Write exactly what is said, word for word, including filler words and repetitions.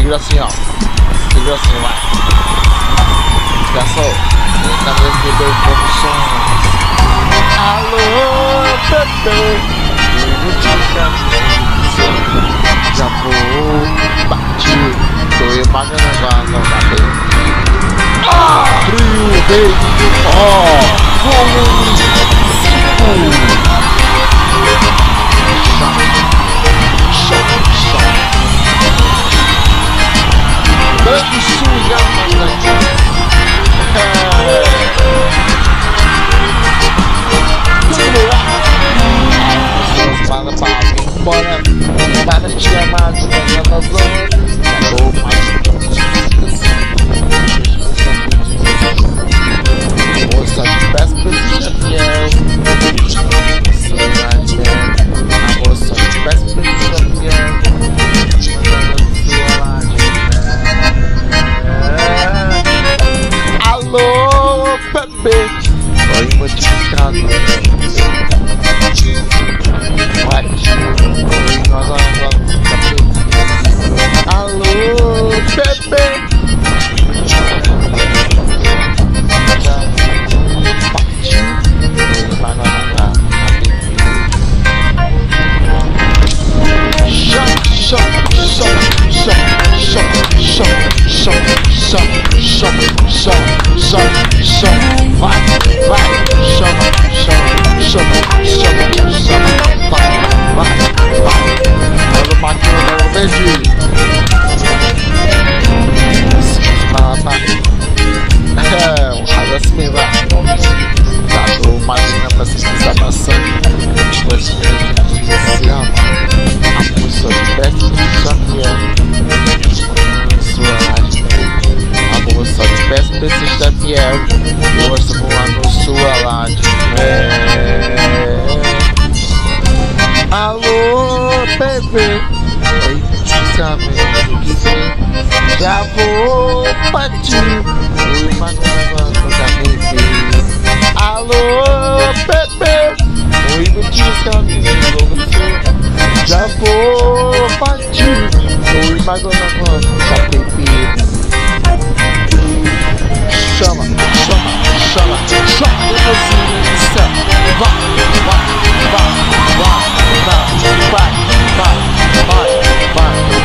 segura assim, ó. Segura assim, vai. Garçom, tá me recebendo condições. Alô, bebê, eu vou te chamar. Já vou partir, tô imaginando não dá bem. Abriu o rei do ó, volume cinco. Grande suja, para para embora, para te amar, na zona, ou mais. Moça de peça precisa fiel. A moça de peça precisa fiel. Alô, bebê, foi modificado. Vai, nós vamos. Alô, bebê. Vai, vai, chama, chama, chama, chama, chama, vai, vai, vai. Olha o máquina da Obedi. É, um raio assim, vai. Tá do máquina pra se pisar bastante. Depois se ama. A moça de perto já fiel. A moça de perto precisa fiel. Força voando sua laje. É. Alô, bebê. Oi, sabendo que tem. Já vou partir. Oi, mas não já me vi. Alô, bebê. Oi, me diz que já vou partir. Oi, mas não já me vi. Chama, chama, chama, chama, você vai, vai, vai, vai, vai, vai, vai, vai, vai, vai.